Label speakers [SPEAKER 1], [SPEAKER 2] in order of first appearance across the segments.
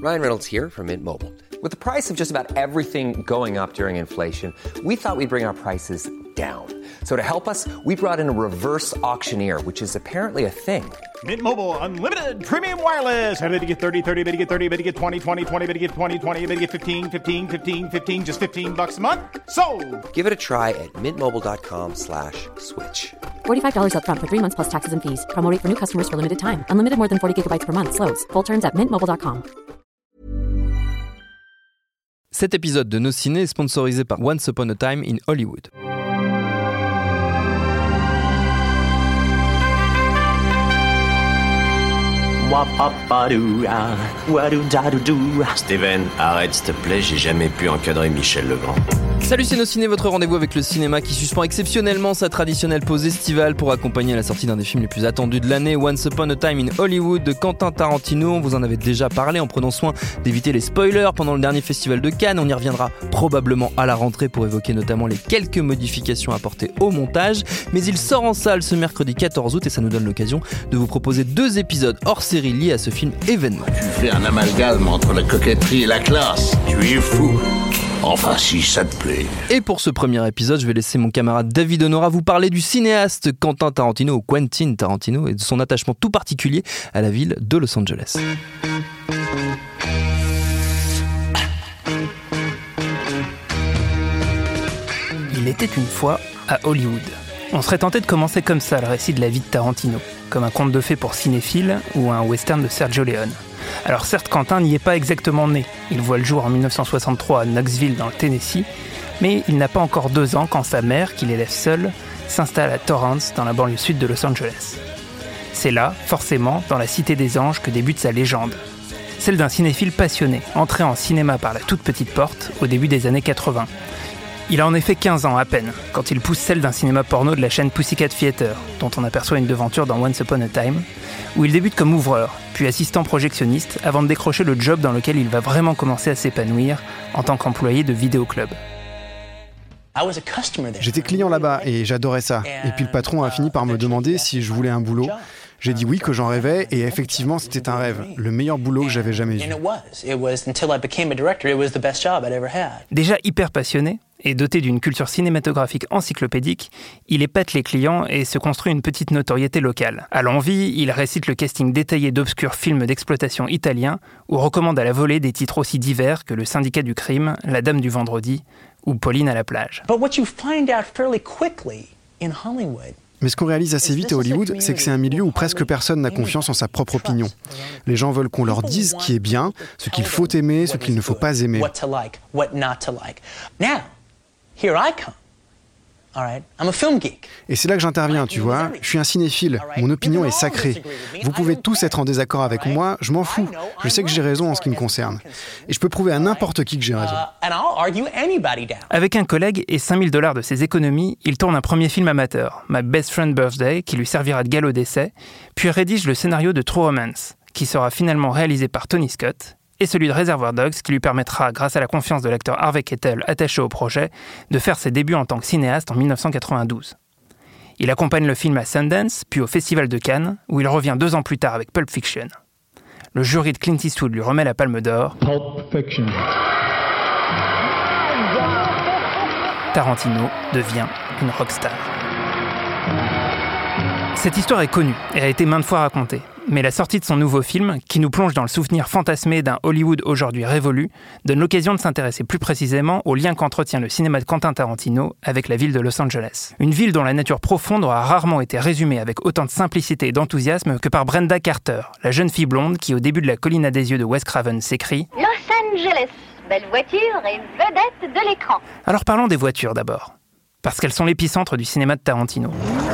[SPEAKER 1] Ryan Reynolds here from Mint Mobile. With the price of just about everything going up during inflation, we thought we'd bring our prices down. So to help us, we brought in a reverse auctioneer, which is apparently a thing.
[SPEAKER 2] Mint Mobile Unlimited Premium Wireless. How to get 30, 30, bit to get 30, bit to get 20, 20, 20, bit to get 20, 20, bit to get 15, 15, 15, 15, just $15 a month? Sold!
[SPEAKER 1] Give it a try at mintmobile.com/switch.
[SPEAKER 3] $45 up front for 3 months plus taxes and fees. Promo rate for new customers for limited time. Unlimited more than 40 gigabytes per month. Slows full terms at mintmobile.com.
[SPEAKER 4] Cet épisode de Nos Ciné est sponsorisé par Once Upon a Time in Hollywood.
[SPEAKER 5] Steven, arrête s'il te plaît, j'ai jamais pu encadrer Michel Legrand.
[SPEAKER 4] Salut, c'est Nos Ciné, votre rendez-vous avec le cinéma qui suspend exceptionnellement sa traditionnelle pause estivale pour accompagner la sortie d'un des films les plus attendus de l'année, Once Upon a Time in Hollywood de Quentin Tarantino. On vous en avait déjà parlé en prenant soin d'éviter les spoilers pendant le dernier festival de Cannes. On y reviendra probablement à la rentrée pour évoquer notamment les quelques modifications apportées au montage. Mais il sort en salle ce mercredi 14 août et ça nous donne l'occasion de vous proposer 2 épisodes hors série liés à ce film événement.
[SPEAKER 6] Tu fais un amalgame entre la coquetterie et la classe. Tu es fou. Enfin, si ça te plaît.
[SPEAKER 4] Et pour ce premier épisode, je vais laisser mon camarade David Honora vous parler du cinéaste Quentin Tarantino, ou Quentin Tarantino, et de son attachement tout particulier à la ville de Los Angeles.
[SPEAKER 7] Il était une fois à Hollywood. On serait tenté de commencer comme ça le récit de la vie de Tarantino, comme un conte de fées pour cinéphiles ou un western de Sergio Leone. Alors certes, Quentin n'y est pas exactement né. Il voit le jour en 1963 à Knoxville dans le Tennessee, mais il n'a pas encore 2 ans quand sa mère, qui l'élève seule, s'installe à Torrance, dans la banlieue sud de Los Angeles. C'est là, forcément, dans la Cité des Anges, que débute sa légende. Celle d'un cinéphile passionné, entré en cinéma par la toute petite porte au début des années 80. Il a en effet 15 ans à peine, quand il pousse celle d'un cinéma porno de la chaîne Pussycat Theater, dont on aperçoit une devanture dans Once Upon a Time, où il débute comme ouvreur, puis assistant projectionniste, avant de décrocher le job dans lequel il va vraiment commencer à s'épanouir en tant qu'employé de vidéoclub.
[SPEAKER 8] J'étais client là-bas et j'adorais ça. Et puis le patron a fini par me demander si je voulais un boulot. J'ai dit oui, que j'en rêvais, et effectivement c'était un rêve, le meilleur boulot que j'avais jamais vu.
[SPEAKER 7] Déjà hyper passionné, et doté d'une culture cinématographique encyclopédique, il épate les clients et se construit une petite notoriété locale. À l'envi, il récite le casting détaillé d'obscurs films d'exploitation italiens ou recommande à la volée des titres aussi divers que Le Syndicat du crime, La Dame du vendredi ou Pauline à la plage.
[SPEAKER 8] Mais ce qu'on réalise assez vite à Hollywood, c'est que c'est un milieu où presque personne n'a confiance en sa propre opinion. Les gens veulent qu'on leur dise ce qui est bien, ce qu'il faut aimer, ce qu'il ne faut pas aimer. Et c'est là que j'interviens, tu vois. Je suis un cinéphile, mon opinion est sacrée. Vous pouvez tous être en désaccord avec moi, je m'en fous. Je sais que j'ai raison en ce qui me concerne. Et je peux prouver à n'importe qui que j'ai raison.
[SPEAKER 7] Avec un collègue et $5,000 de ses économies, il tourne un premier film amateur, My Best Friend Birthday, qui lui servira de galop d'essai, puis rédige le scénario de True Romance, qui sera finalement réalisé par Tony Scott, et celui de Reservoir Dogs, qui lui permettra, grâce à la confiance de l'acteur Harvey Keitel attaché au projet, de faire ses débuts en tant que cinéaste en 1992. Il accompagne le film à Sundance, puis au Festival de Cannes, où il revient 2 ans plus tard avec Pulp Fiction. Le jury de Clint Eastwood lui remet la Palme d'Or. Pulp Fiction. Tarantino devient une rockstar. Cette histoire est connue et a été maintes fois racontée. Mais la sortie de son nouveau film, qui nous plonge dans le souvenir fantasmé d'un Hollywood aujourd'hui révolu, donne l'occasion de s'intéresser plus précisément au lien qu'entretient le cinéma de Quentin Tarantino avec la ville de Los Angeles. Une ville dont la nature profonde aura rarement été résumée avec autant de simplicité et d'enthousiasme que par Brenda Carter, la jeune fille blonde qui, au début de La Colline à des yeux de Wes Craven, s'écrie « Los Angeles, belle voiture et vedette de l'écran ». Alors parlons des voitures d'abord, parce qu'elles sont l'épicentre du cinéma de Tarantino.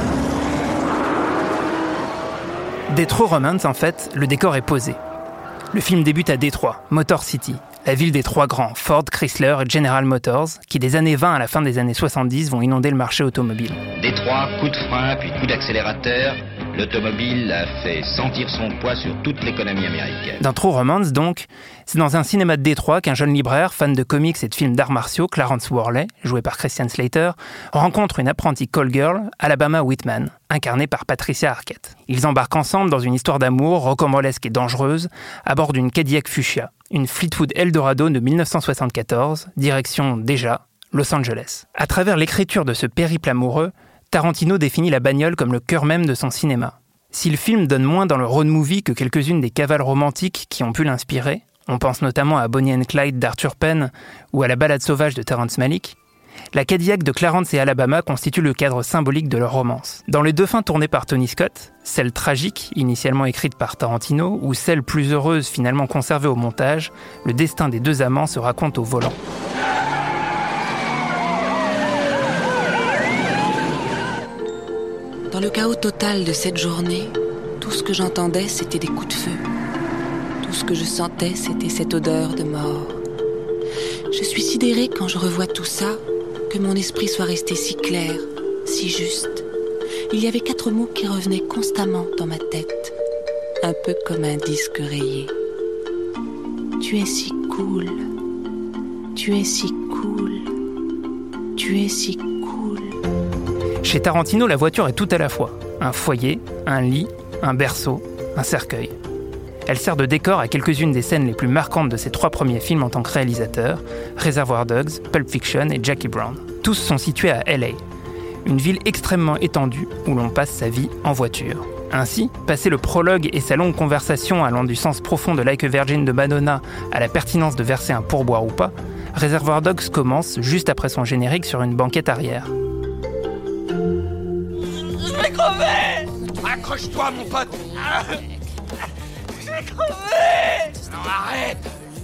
[SPEAKER 7] Dès True Romance, en fait, le décor est posé. Le film débute à Détroit, Motor City, la ville des 3 grands, Ford, Chrysler et General Motors, qui des années 20 à la fin des années 70 vont inonder le marché automobile.
[SPEAKER 9] Détroit, coup de frein, puis coup d'accélérateur, l'automobile a fait sentir son poids sur toute l'économie américaine.
[SPEAKER 7] Dans True Romance, donc, c'est dans un cinéma de Détroit qu'un jeune libraire, fan de comics et de films d'arts martiaux, Clarence Worley, joué par Christian Slater, rencontre une apprentie call girl, Alabama Whitman, incarnée par Patricia Arquette. Ils embarquent ensemble dans une histoire d'amour rocambolesque et dangereuse, à bord d'une Cadillac Fuchsia, une Fleetwood Eldorado de 1974, direction déjà Los Angeles. À travers l'écriture de ce périple amoureux, Tarantino définit la bagnole comme le cœur même de son cinéma. Si le film donne moins dans le road movie que quelques-unes des cavales romantiques qui ont pu l'inspirer, on pense notamment à Bonnie and Clyde d'Arthur Penn ou à La Balade sauvage de Terrence Malick, la Cadillac de Clarence et Alabama constitue le cadre symbolique de leur romance. Dans les deux fins tournées par Tony Scott, celle tragique, initialement écrite par Tarantino, ou celle plus heureuse, finalement conservée au montage, le destin des deux amants se raconte au volant.
[SPEAKER 10] Dans le chaos total de cette journée, tout ce que j'entendais, c'était des coups de feu. Tout ce que je sentais, c'était cette odeur de mort. Je suis sidérée quand je revois tout ça, que mon esprit soit resté si clair, si juste. Il y avait 4 mots qui revenaient constamment dans ma tête, un peu comme un disque rayé. Tu es si cool, tu es si cool, tu es si cool.
[SPEAKER 7] Chez Tarantino, la voiture est tout à la fois. Un foyer, un lit, un berceau, un cercueil. Elle sert de décor à quelques-unes des scènes les plus marquantes de ses 3 premiers films en tant que réalisateur, Reservoir Dogs, Pulp Fiction et Jackie Brown. Tous sont situés à LA, une ville extrêmement étendue où l'on passe sa vie en voiture. Ainsi, passé le prologue et sa longue conversation allant du sens profond de Like a Virgin de Madonna à la pertinence de verser un pourboire ou pas, Reservoir Dogs commence juste après son générique sur une banquette arrière.
[SPEAKER 11] Je vais crever! Accroche-toi, mon pote! Je vais crever! Non, arrête!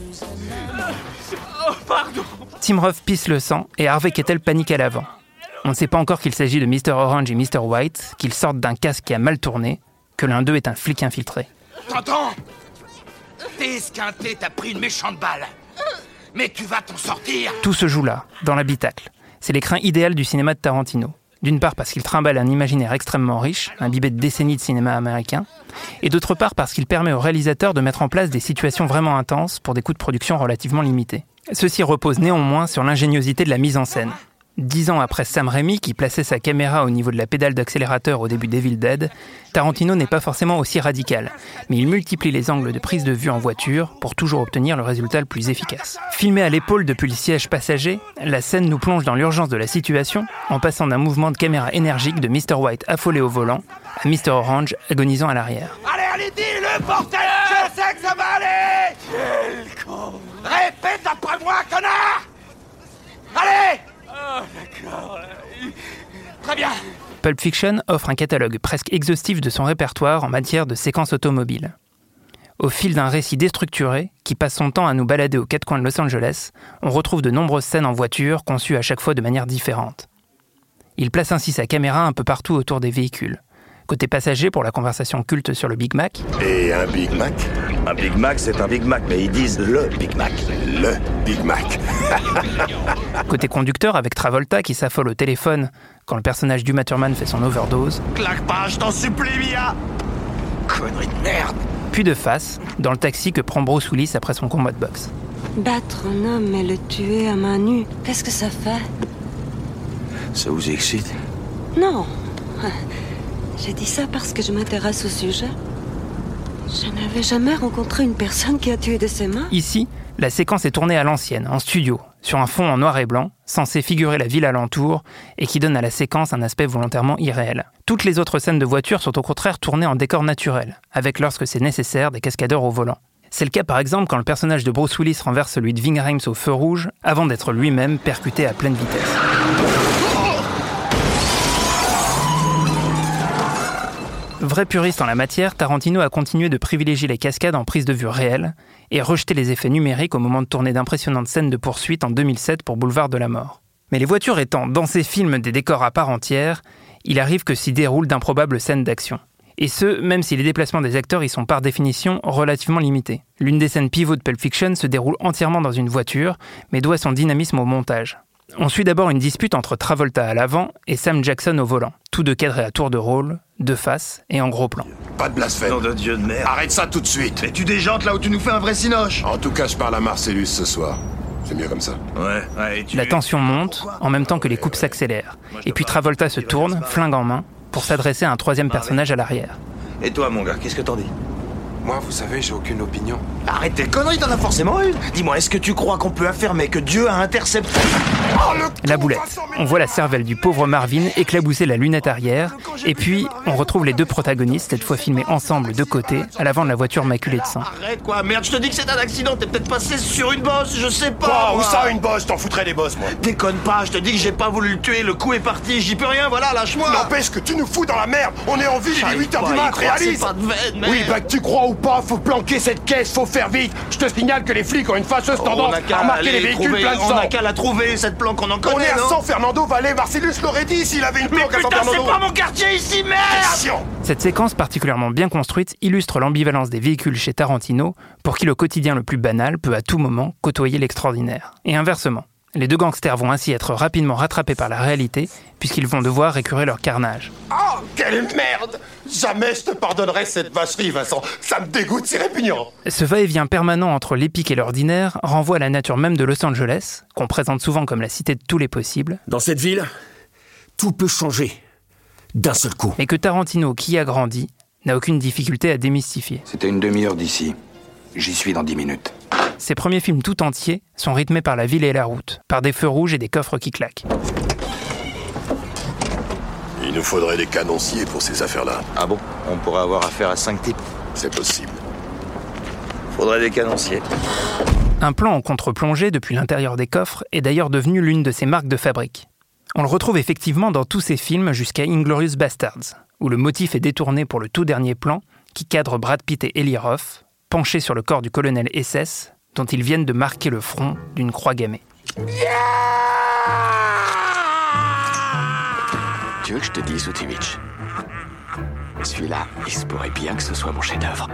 [SPEAKER 11] Oh, pardon!
[SPEAKER 7] Tim Roth pisse le sang et Harvey Keitel panique à l'avant. On ne sait pas encore qu'il s'agit de Mr. Orange et Mr. White, qu'ils sortent d'un casque qui a mal tourné, que l'un d'eux est un flic infiltré.
[SPEAKER 11] T'entends? T'es esquinté, t'as pris une méchante balle. Mais tu vas t'en sortir!
[SPEAKER 7] Tout se joue là, dans l'habitacle. C'est l'écrin idéal du cinéma de Tarantino. D'une part parce qu'il trimballe un imaginaire extrêmement riche, imbibé de décennies de cinéma américain, et d'autre part parce qu'il permet au réalisateur de mettre en place des situations vraiment intenses pour des coûts de production relativement limités. Ceci repose néanmoins sur l'ingéniosité de la mise en scène. 10 ans après Sam Raimi, qui plaçait sa caméra au niveau de la pédale d'accélérateur au début d'Evil Dead, Tarantino n'est pas forcément aussi radical, mais il multiplie les angles de prise de vue en voiture pour toujours obtenir le résultat le plus efficace. Filmé à l'épaule depuis le siège passager, la scène nous plonge dans l'urgence de la situation en passant d'un mouvement de caméra énergique de Mr. White affolé au volant à Mr. Orange agonisant à l'arrière.
[SPEAKER 11] Allez, dis-le, bordel! Je sais que ça va aller! Quel con! Répète après moi, connard! Allez! Oh, d'accord. Très bien.
[SPEAKER 7] Pulp Fiction offre un catalogue presque exhaustif de son répertoire en matière de séquences automobiles. Au fil d'un récit déstructuré, qui passe son temps à nous balader aux 4 coins de Los Angeles, on retrouve de nombreuses scènes en voiture conçues à chaque fois de manière différente. Il place ainsi sa caméra un peu partout autour des véhicules. Côté passager pour la conversation culte sur le Big Mac.
[SPEAKER 12] Et un Big Mac? Un Big Mac, c'est un Big Mac, mais ils disent le Big Mac. Le Big Mac.
[SPEAKER 7] Côté conducteur avec Travolta qui s'affole au téléphone quand le personnage d'Uma Thurman fait son overdose.
[SPEAKER 11] Claque pas, je t'en supplie, Mia! Connerie de merde!
[SPEAKER 7] Puis de face, dans le taxi que prend Bruce Willis après son combat de boxe.
[SPEAKER 10] Battre un homme et le tuer à main nue, qu'est-ce que ça fait?
[SPEAKER 12] Ça vous excite?
[SPEAKER 10] Non. J'ai dit ça parce que je m'intéresse au sujet. Je n'avais jamais rencontré une personne qui a tué de ses mains.
[SPEAKER 7] Ici, la séquence est tournée à l'ancienne, en studio, sur un fond en noir et blanc, censé figurer la ville alentour et qui donne à la séquence un aspect volontairement irréel. Toutes les autres scènes de voiture sont au contraire tournées en décor naturel, avec lorsque c'est nécessaire des cascadeurs au volant. C'est le cas par exemple quand le personnage de Bruce Willis renverse celui de Ving Rhames au feu rouge avant d'être lui-même percuté à pleine vitesse. Vrai puriste en la matière, Tarantino a continué de privilégier les cascades en prise de vue réelle et rejeté les effets numériques au moment de tourner d'impressionnantes scènes de poursuite en 2007 pour Boulevard de la Mort. Mais les voitures étant, dans ces films, des décors à part entière, il arrive que s'y déroulent d'improbables scènes d'action. Et ce, même si les déplacements des acteurs y sont par définition relativement limités. L'une des scènes pivots de Pulp Fiction se déroule entièrement dans une voiture, mais doit son dynamisme au montage. On suit d'abord une dispute entre Travolta à l'avant et Sam Jackson au volant, tous deux cadrés à tour de rôle, de face et en gros plan.
[SPEAKER 12] Pas de blasphème.
[SPEAKER 13] Nom de Dieu de merde.
[SPEAKER 12] Arrête ça tout de suite.
[SPEAKER 13] Mais tu déjantes là où tu nous fais un vrai cinoche.
[SPEAKER 12] En tout cas, je parle à Marcellus ce soir. C'est mieux comme ça.
[SPEAKER 13] Ouais,
[SPEAKER 7] La tension monte, en même temps que les coupes s'accélèrent. Et puis Travolta se tourne, flingue en main, pour s'adresser à un troisième personnage à l'arrière.
[SPEAKER 13] Et toi, mon gars, qu'est-ce que t'en dis?
[SPEAKER 14] Moi, vous savez, j'ai aucune opinion.
[SPEAKER 12] Arrête tes conneries, t'en as forcément une. Dis-moi, est-ce que tu crois qu'on peut affirmer que Dieu a intercepté...
[SPEAKER 7] La boulette. On voit la cervelle du pauvre Marvin éclabousser la lunette arrière, et puis on retrouve les deux protagonistes, cette fois filmés ensemble de côté, à l'avant de la voiture maculée de sang.
[SPEAKER 12] Arrête quoi, merde, je te dis que c'est un accident, t'es peut-être passé sur une bosse, je sais pas.
[SPEAKER 14] Oh, où ça, une bosse? T'en foutrais des bosses, moi.
[SPEAKER 12] Déconne pas, je te dis que j'ai pas voulu le tuer, le coup est parti, j'y peux rien, voilà, lâche-moi.
[SPEAKER 14] N'empêche que tu nous fous dans la merde. On est en ville, il est 8h du mat', réalise.
[SPEAKER 12] Pas de veine, merde.
[SPEAKER 14] Oui, bah que tu crois ou pas, faut planquer cette caisse, faut faire vite. Je te signale que les flics ont une fâcheuse tendance à remarquer les véhicules pleins de sang.
[SPEAKER 12] On a qu'à la trouver, cette planque, on en connaît.
[SPEAKER 14] On est à
[SPEAKER 12] non
[SPEAKER 14] 100 Fernando Valley, Marcellus l'aurait dit s'il avait une planque à San Fernando.
[SPEAKER 12] Mais putain, c'est pas mon quartier ici, merde.
[SPEAKER 7] Cette séquence particulièrement bien construite illustre l'ambivalence des véhicules chez Tarantino, pour qui le quotidien le plus banal peut à tout moment côtoyer l'extraordinaire. Et inversement. Les deux gangsters vont ainsi être rapidement rattrapés par la réalité, puisqu'ils vont devoir écurer leur carnage.
[SPEAKER 14] Oh, quelle merde! Jamais je te pardonnerai cette vacherie, Vincent. Ça me dégoûte, c'est répugnant.
[SPEAKER 7] Ce va-et-vient permanent entre l'épique et l'ordinaire renvoie à la nature même de Los Angeles, qu'on présente souvent comme la cité de tous les possibles.
[SPEAKER 15] Dans cette ville, tout peut changer d'un seul coup.
[SPEAKER 7] Mais que Tarantino, qui a grandi, n'a aucune difficulté à démystifier.
[SPEAKER 16] C'était une demi-heure d'ici. J'y suis dans 10 minutes.
[SPEAKER 7] Ses premiers films tout entiers sont rythmés par la ville et la route, par des feux rouges et des coffres qui claquent.
[SPEAKER 14] Il nous faudrait des canonciers pour ces affaires-là.
[SPEAKER 12] Ah bon? On pourrait avoir affaire à 5 types?
[SPEAKER 14] C'est possible.
[SPEAKER 12] Faudrait des canonciers.
[SPEAKER 7] Un plan en contre-plongée depuis l'intérieur des coffres est d'ailleurs devenu l'une de ses marques de fabrique. On le retrouve effectivement dans tous ses films jusqu'à Inglourious Basterds, où le motif est détourné pour le tout dernier plan qui cadre Brad Pitt et Eli Roth, penchés sur le corps du colonel SS, dont ils viennent de marquer le front d'une croix gammée.
[SPEAKER 5] Tu veux que je te dise, Utivich? Celui-là, il se pourrait bien que ce soit mon chef-d'œuvre.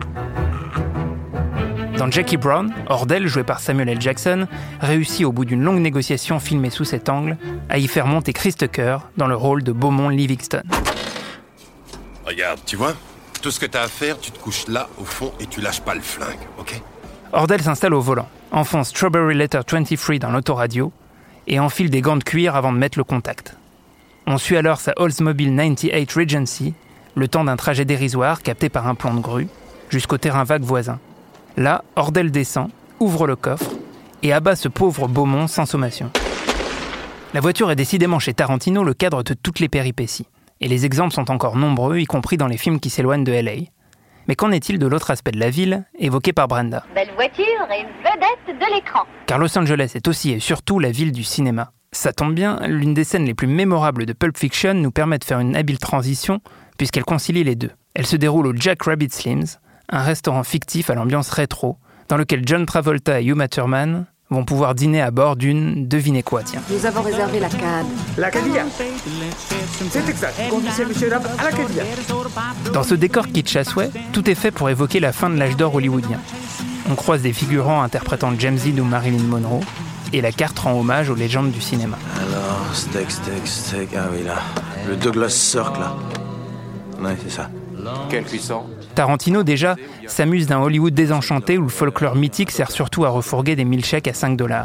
[SPEAKER 7] Dans Jackie Brown, Ordell, joué par Samuel L. Jackson, réussit au bout d'une longue négociation filmée sous cet angle à y faire monter Chris Tucker dans le rôle de Beaumont Livingston.
[SPEAKER 14] Regarde, tu vois? Tout ce que t'as à faire, tu te couches là, au fond, et tu lâches pas le flingue, ok?
[SPEAKER 7] Ordell s'installe au volant, enfonce Strawberry Letter 23 dans l'autoradio et enfile des gants de cuir avant de mettre le contact. On suit alors sa Oldsmobile 98 Regency, le temps d'un trajet dérisoire capté par un plan de grue, jusqu'au terrain vague voisin. Là, Ordell descend, ouvre le coffre et abat ce pauvre Beaumont sans sommation. La voiture est décidément chez Tarantino le cadre de toutes les péripéties. Et les exemples sont encore nombreux, y compris dans les films qui s'éloignent de LA. Mais qu'en est-il de l'autre aspect de la ville, évoqué par Brenda?
[SPEAKER 17] Belle voiture et vedette de l'écran.
[SPEAKER 7] Car Los Angeles est aussi et surtout la ville du cinéma. Ça tombe bien, l'une des scènes les plus mémorables de Pulp Fiction nous permet de faire une habile transition, puisqu'elle concilie les deux. Elle se déroule au Jack Rabbit Slims, un restaurant fictif à l'ambiance rétro, dans lequel John Travolta et Uma Thurman vont pouvoir dîner à bord d'une... Devinez quoi, tiens.
[SPEAKER 18] Nous avons réservé la cade.
[SPEAKER 19] La Cadilla. C'est exact. Conduisez monsieur Rabb à la Cadilla.
[SPEAKER 7] Dans ce décor kitsch à souhait, tout est fait pour évoquer la fin de l'âge d'or hollywoodien. On croise des figurants interprétant James Dean ou Marilyn Monroe, et la carte rend hommage aux légendes du cinéma.
[SPEAKER 12] Alors, steak. Ah oui, là. Le Douglas Sirk, là. Ouais, c'est ça.
[SPEAKER 5] Quel cuisson?
[SPEAKER 7] Tarantino, déjà, s'amuse d'un Hollywood désenchanté où le folklore mythique sert surtout à refourguer des milkshakes à $5.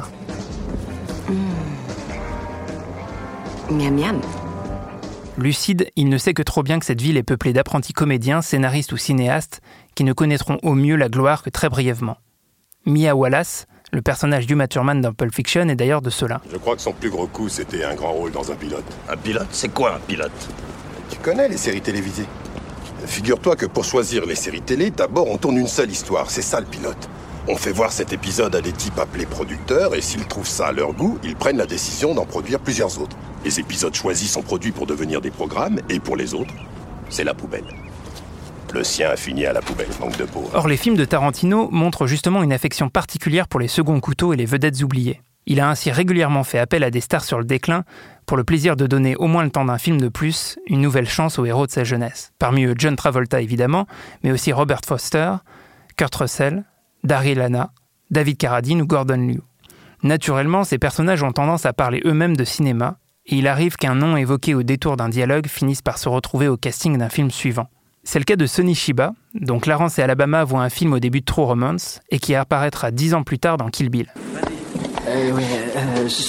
[SPEAKER 18] Miam miam.
[SPEAKER 7] Lucide, il ne sait que trop bien que cette ville est peuplée d'apprentis comédiens, scénaristes ou cinéastes qui ne connaîtront au mieux la gloire que très brièvement. Mia Wallace, le personnage d'Uma Thurman dans Pulp Fiction, est d'ailleurs de ceux-là.
[SPEAKER 14] Je crois que son plus gros coup, c'était un grand rôle dans un pilote.
[SPEAKER 12] Un pilote? C'est quoi un pilote?
[SPEAKER 14] Tu connais les séries télévisées? Figure-toi que pour choisir les séries télé, d'abord on tourne une seule histoire, c'est ça le pilote. On fait voir cet épisode à des types appelés producteurs, et s'ils trouvent ça à leur goût, ils prennent la décision d'en produire plusieurs autres. Les épisodes choisis sont produits pour devenir des programmes, et pour les autres, c'est la poubelle. Le sien a fini à la poubelle, manque de peau.
[SPEAKER 7] Or, les films de Tarantino montrent justement une affection particulière pour les seconds couteaux et les vedettes oubliées. Il a ainsi régulièrement fait appel à des stars sur le déclin pour le plaisir de donner au moins le temps d'un film de plus, une nouvelle chance aux héros de sa jeunesse. Parmi eux, John Travolta évidemment, mais aussi Robert Foster, Kurt Russell, Daryl Hannah, David Carradine ou Gordon Liu. Naturellement, ces personnages ont tendance à parler eux-mêmes de cinéma, et il arrive qu'un nom évoqué au détour d'un dialogue finisse par se retrouver au casting d'un film suivant. C'est le cas de Sonny Chiba, dont Clarence et Alabama voient un film au début de True Romance, et qui apparaîtra 10 ans plus tard dans Kill Bill.
[SPEAKER 20] Ce mec qui est à gauche, là-bas, c'est Sonny Chiba.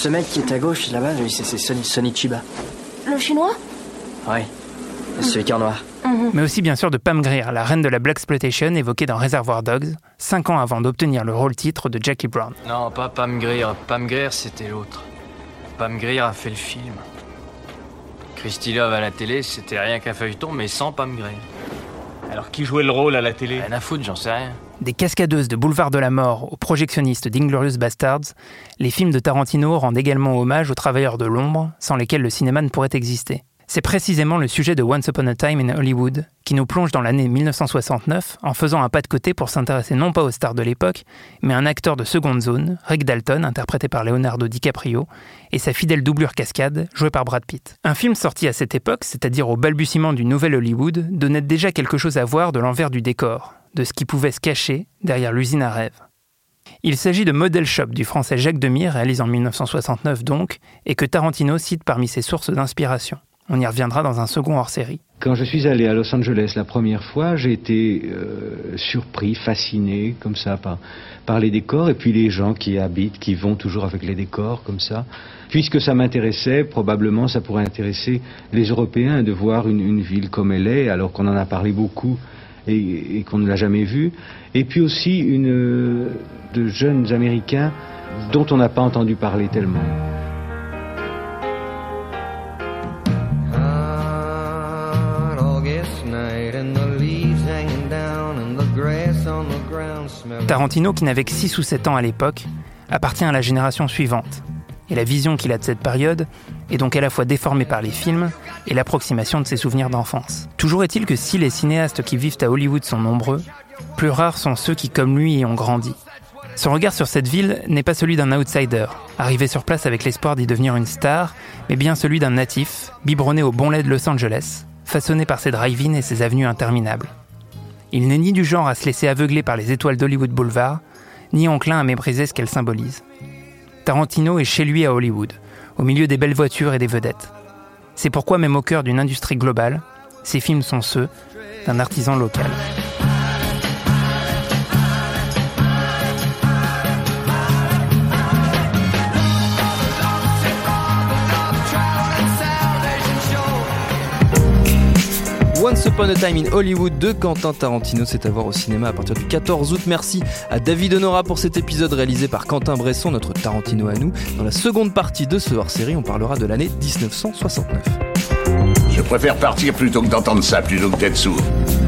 [SPEAKER 18] Le chinois?
[SPEAKER 20] Ouais.
[SPEAKER 18] Ouais. Sonny Chiba.
[SPEAKER 20] Ouais. Celui qui est en noir.
[SPEAKER 7] Mais aussi bien sûr de Pam Grier, la reine de la blaxploitation évoquée dans Reservoir Dogs, 5 ans avant d'obtenir le rôle-titre de Jackie Brown.
[SPEAKER 21] Non, pas Pam Grier. Pam Grier, c'était l'autre. Pam Grier a fait le film. Christy Love à la télé, c'était rien qu'un feuilleton, mais sans Pam Grier.
[SPEAKER 2] Alors qui jouait le rôle à la télé ?
[SPEAKER 21] Rien à foutre, j'en sais rien.
[SPEAKER 7] Des cascadeuses de Boulevard de la Mort aux projectionnistes d'Inglourious Basterds, les films de Tarantino rendent également hommage aux travailleurs de l'ombre, sans lesquels le cinéma ne pourrait exister. C'est précisément le sujet de Once Upon a Time in Hollywood, qui nous plonge dans l'année 1969 en faisant un pas de côté pour s'intéresser non pas aux stars de l'époque, mais à un acteur de seconde zone, Rick Dalton, interprété par Leonardo DiCaprio, et sa fidèle doublure cascade, jouée par Brad Pitt. Un film sorti à cette époque, c'est-à-dire au balbutiement du nouvel Hollywood, donnait déjà quelque chose à voir de l'envers du décor, de ce qui pouvait se cacher derrière l'usine à rêves. Il s'agit de Model Shop du français Jacques Demy, réalisé en 1969 donc, et que Tarantino cite parmi ses sources d'inspiration. On y reviendra dans un second hors-série.
[SPEAKER 22] Quand je suis allé à Los Angeles la première fois, j'ai été surpris, fasciné, comme ça, par les décors, et puis les gens qui y habitent, qui vont toujours avec les décors, comme ça. Puisque ça m'intéressait, probablement ça pourrait intéresser les Européens de voir une ville comme elle est, alors qu'on en a parlé beaucoup et qu'on ne l'a jamais vue. Et puis aussi de jeunes Américains dont on n'a pas entendu parler tellement.
[SPEAKER 7] Tarantino, qui n'avait que 6 ou 7 ans à l'époque, appartient à la génération suivante. Et la vision qu'il a de cette période est donc à la fois déformée par les films et l'approximation de ses souvenirs d'enfance. Toujours est-il que si les cinéastes qui vivent à Hollywood sont nombreux, plus rares sont ceux qui, comme lui, y ont grandi. Son regard sur cette ville n'est pas celui d'un outsider, arrivé sur place avec l'espoir d'y devenir une star, mais bien celui d'un natif, biberonné au bon lait de Los Angeles, façonné par ses drive-in et ses avenues interminables. Il n'est ni du genre à se laisser aveugler par les étoiles d'Hollywood Boulevard, ni enclin à mépriser ce qu'elles symbolisent. Tarantino est chez lui à Hollywood, au milieu des belles voitures et des vedettes. C'est pourquoi, même au cœur d'une industrie globale, ses films sont ceux d'un artisan local.
[SPEAKER 4] Once Upon a Time in Hollywood de Quentin Tarantino, c'est à voir au cinéma à partir du 14 août. Merci à David Honora pour cet épisode réalisé par Quentin Bresson, notre Tarantino à nous. Dans la seconde partie de ce hors-série, on parlera de l'année 1969.
[SPEAKER 6] Je préfère partir plutôt que d'entendre ça, plutôt que d'être sourd.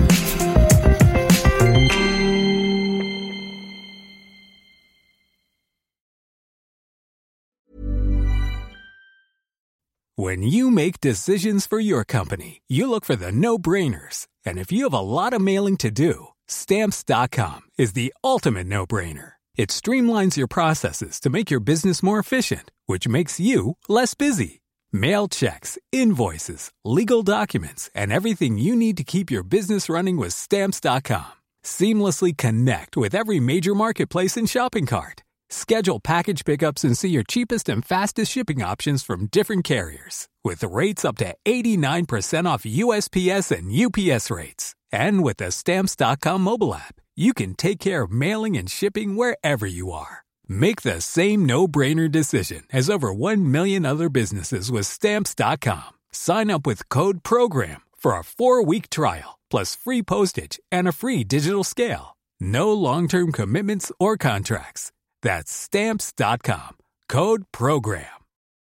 [SPEAKER 23] When you make decisions for your company, you look for the no-brainers. And if you have a lot of mailing to do, Stamps.com is the ultimate no-brainer. It streamlines your processes to make your business more efficient, which makes you less busy. Mail checks, invoices, legal documents, and everything you need to keep your business running with Stamps.com. Seamlessly connect with every major marketplace and shopping cart. Schedule package pickups and see your cheapest and fastest shipping options from different carriers, with rates up to 89% off USPS and UPS rates. And with the Stamps.com mobile app, you can take care of mailing and shipping wherever you are. Make the same no-brainer decision as over 1 million other businesses with Stamps.com. Sign up with code PROGRAM for a 4-week trial, plus free postage and a free digital scale. No long-term commitments or contracts. That's Stamps.com. Code PROGRAM.